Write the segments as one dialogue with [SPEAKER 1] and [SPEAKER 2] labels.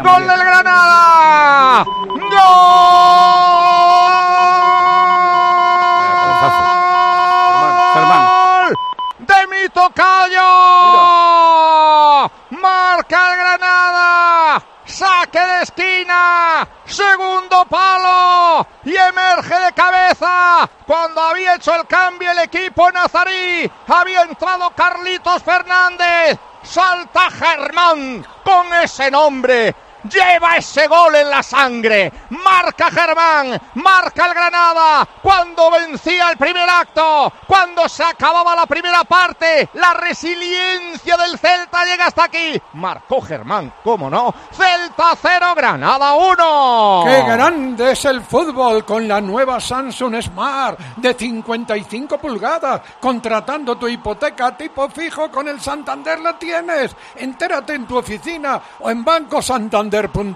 [SPEAKER 1] ¡Gol del Granada! ¡Gol! ¡De mi tocayo! ¡Marca el Granada! ¡Saque de esquina! ¡Segundo palo! ¡Y emerge de cabeza! Cuando había hecho el cambio el equipo nazarí, había entrado Carlitos Fernández. ¡Salta Germán con ese nombre! Lleva ese gol en la sangre. Marca Germán, marca el Granada. Cuando vencía el primer acto, cuando se acababa la primera parte, la resiliencia del Celta llega hasta aquí. Marcó Germán, cómo no. Celta 0, Granada 1.
[SPEAKER 2] ¡Qué grande es el fútbol con la nueva Samsung Smart de 55 pulgadas! Contratando tu hipoteca tipo fijo con el Santander la tienes. Entérate en tu oficina o en Banco Santander.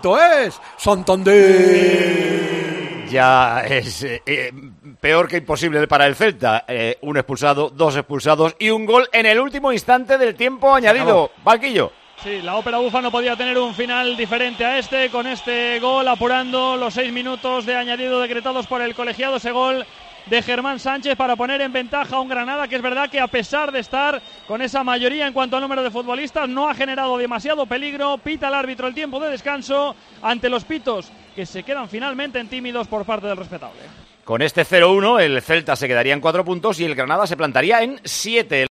[SPEAKER 2] Santander.
[SPEAKER 3] Ya es peor que imposible para el Celta. Un expulsado, 2 expulsados y un gol en el último instante del tiempo añadido. Banquillo.
[SPEAKER 4] Sí, la ópera bufa no podía tener un final diferente a este, con este gol apurando los 6 minutos de añadido decretados por el colegiado. Ese gol de Germán Sánchez para poner en ventaja a un Granada que es verdad que, a pesar de estar con esa mayoría en cuanto al número de futbolistas, no ha generado demasiado peligro. Pita el árbitro el tiempo de descanso ante los pitos que se quedan finalmente en tímidos por parte del respetable.
[SPEAKER 3] Con este 0-1 el Celta se quedaría en 4 puntos y el Granada se plantaría en 7.